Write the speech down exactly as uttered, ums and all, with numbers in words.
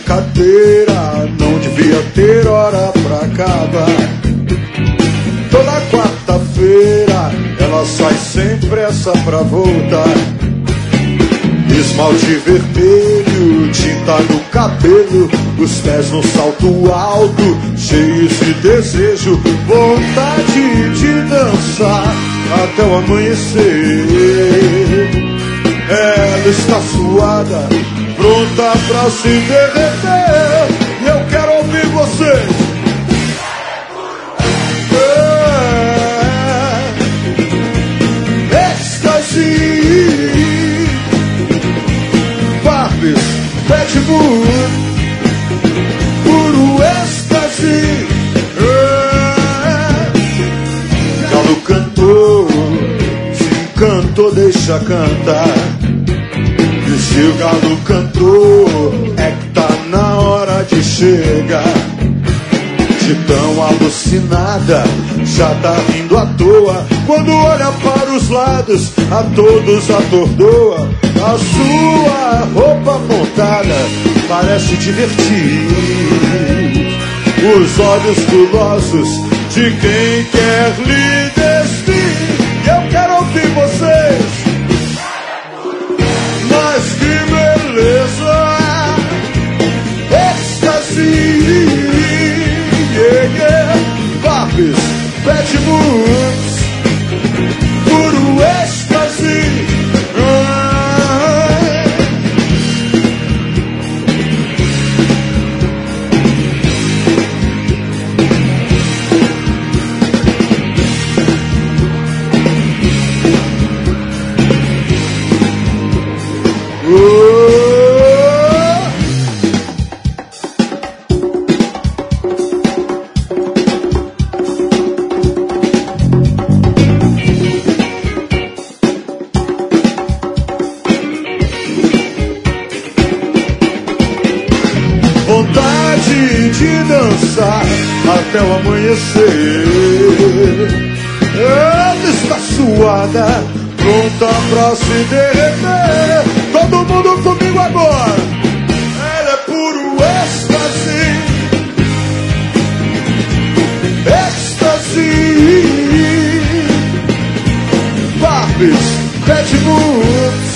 brincadeira não devia ter hora pra acabar. Toda quarta-feira ela sai sem pressa pra voltar. Esmalte vermelho, tinta no cabelo, os pés no salto alto, cheios de desejo, vontade de dançar até o amanhecer. Ela está suada, pronta pra se derreter, e eu quero ouvir vocês. É, êxtase, Barbies, Bad Mood, puro êxtase. É, Galo cantou, se encantou, deixa cantar. E se o galo cantou, é que tá na hora de chegar. De tão alucinada, já tá rindo à toa. Quando olha para os lados, a todos atordoa. A sua roupa montada parece divertir os olhos gulosos de quem quer lhe despir. Eu quero ouvir vocês. Mas que beleza, êxtase, yeah, yeah. Barbies, Bad Moons, puro êxtase. Vontade de dançar até o amanhecer. Ela está suada, pronta pra se derreter. Todo mundo comigo agora. Ela é puro êxtase, êxtase. Barbies, Bad Mood,